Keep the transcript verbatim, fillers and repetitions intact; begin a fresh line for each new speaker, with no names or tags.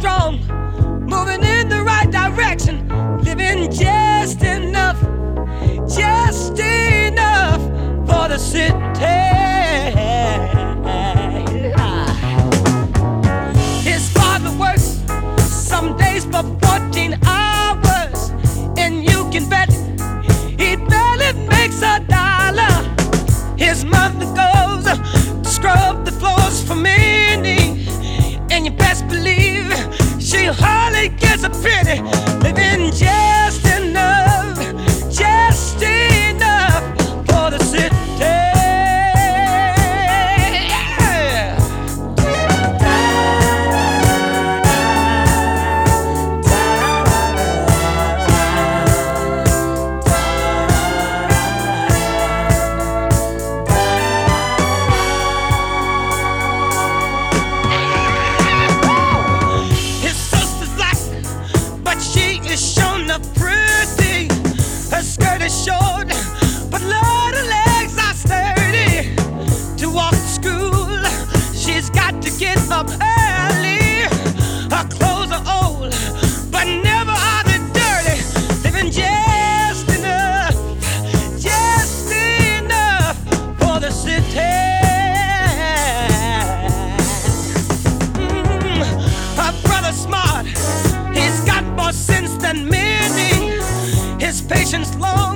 strong, moving in the right direction, living just enough, just enough for the city. His father works some days for fourteen hours, and you can bet he barely makes a dollar. His mother goes to scrub the floors for many, and you best believe she hardly gets a penny, living just enough, just enough for the city. Pretty, her skirt is short, but Lord, her legs are sturdy. To walk to school, she's got to get up early. Her clothes are old, but never are they dirty. Living just enough, just enough for the city. Mm, her brother's smart, he's got more sense than many. His patience long.